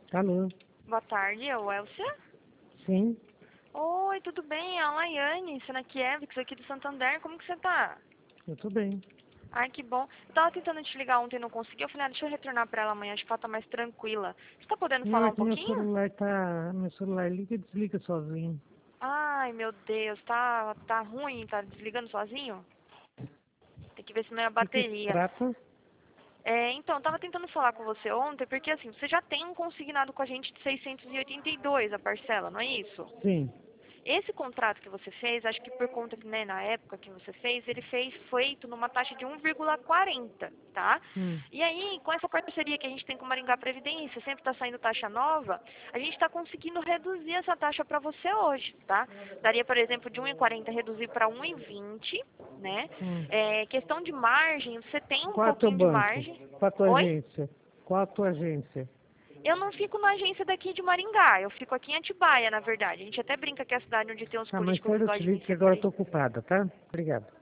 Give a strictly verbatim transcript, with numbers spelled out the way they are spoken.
Alô? Boa tarde, é o Elcia? Sim, Oi, tudo bem? É a Laiane, Senakiewicz aqui do Santander. Como que você tá? eu tô bem. Ai, que bom. Eu tava tentando te ligar ontem e não consegui. Eu falei, ah, deixa eu retornar pra ela amanhã, acho que ela tá mais tranquila. Você tá podendo Não, falar é um que meu pouquinho? celular tá. Meu celular liga e desliga sozinho. Ai, meu Deus, tá, tá ruim, tá desligando sozinho? Tem que ver se não é a O que que se bateria. trata? É, então, eu tava tentando falar com você ontem, porque assim, você já tem um consignado com a gente de seiscentos e oitenta e dois a parcela, não é isso? Sim. Esse contrato que você fez, acho que por conta que, né, na época que você fez, ele fez feito numa taxa de um vírgula quarenta, tá? Hum. E aí, com essa parceria que a gente tem com o Maringá Previdência, sempre está saindo taxa nova, a gente está conseguindo reduzir essa taxa para você hoje, tá? Daria, por exemplo, de um vírgula quarenta reduzir para um vírgula vinte, né? Hum. É, questão de margem, você tem um Qual é o teu pouquinho de banco? margem. Qual é a tua Oi? agência? Qual é a tua agência? Eu não fico na agência daqui de Maringá, eu fico aqui em Atibaia, na verdade. A gente até brinca que é a cidade onde tem os Tá, mais políticos que tarde eu te gostam de ligo que vencer agora por eu tô ocupada, tá? Obrigado.